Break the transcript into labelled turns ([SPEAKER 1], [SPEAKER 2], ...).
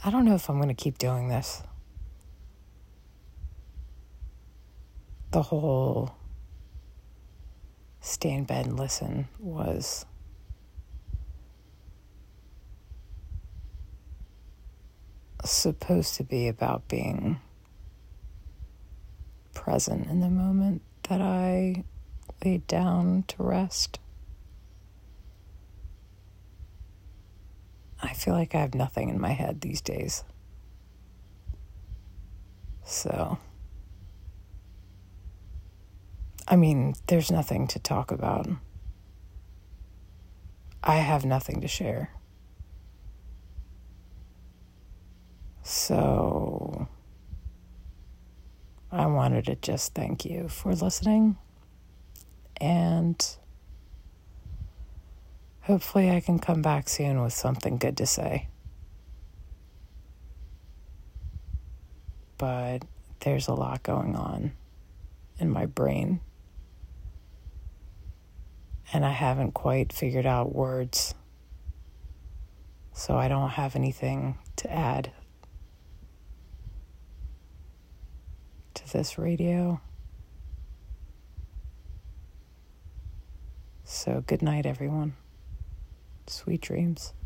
[SPEAKER 1] I don't know if I'm going to keep doing this. The whole stay in bed and listen was supposed to be about being present in the moment that I laid down to rest. I feel like I have nothing in my head these days. So, I mean, there's nothing to talk about. I have nothing to share. So, I wanted to just thank you for listening, and hopefully I can come back soon with something good to say. But there's a lot going on in my brain, and I haven't quite figured out words, so I don't have anything to add to this radio. So good night, everyone. Sweet dreams.